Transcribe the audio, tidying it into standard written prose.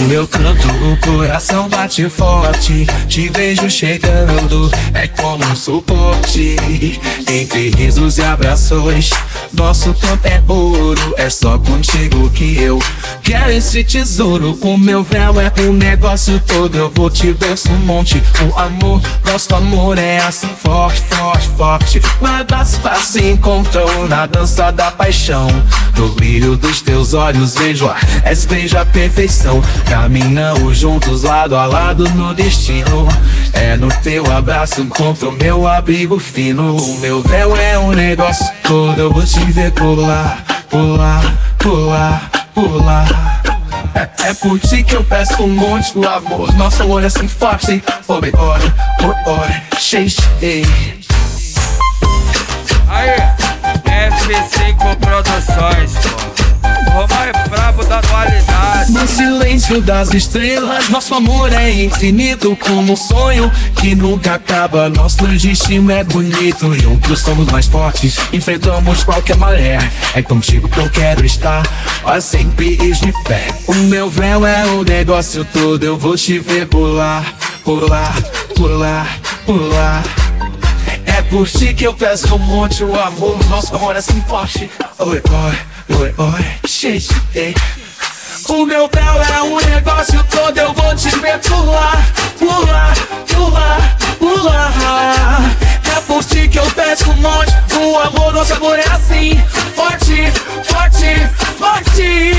eu canto, o coração bate forte. Te vejo chegando, é como um suporte. Entre risos e abraços, nosso campo é ouro. É só contigo que eu quero esse tesouro. O meu véu é o negócio todo, eu vou te ver um monte. O amor, nosso amor é assim forte, forte, forte. Guarda-espaço se encontrou na dança da paixão. No brilho dos teus olhos vejo a perfeição. Caminhamos juntos lado a lado no destino. É no teu abraço encontro o meu abrigo fino. O meu véu é um negócio todo, eu vou te ver pular, pular, pular, pular. É por ti que eu peço um monte do amor. Nosso amor é assim forte. Oh, baby, cheio. Aí, F5 Produções, o Romão é brabo da atualidade. No silêncio das estrelas, nosso amor é infinito, como um sonho que nunca acaba. Nosso destino é bonito, juntos somos mais fortes, enfrentamos qualquer maré. É contigo que eu quero estar, ó, sempre de pé. O meu véu é o negócio todo, eu vou te ver pular, pular, pular, pular. É por ti que eu peço um monte o amor. Nosso amor é assim forte. Oi, cheio. O meu véu é um negócio todo, eu vou te ver pular, pular, pular, pular. É por ti que eu peço um monte o amor. Nosso amor é assim forte, forte, forte.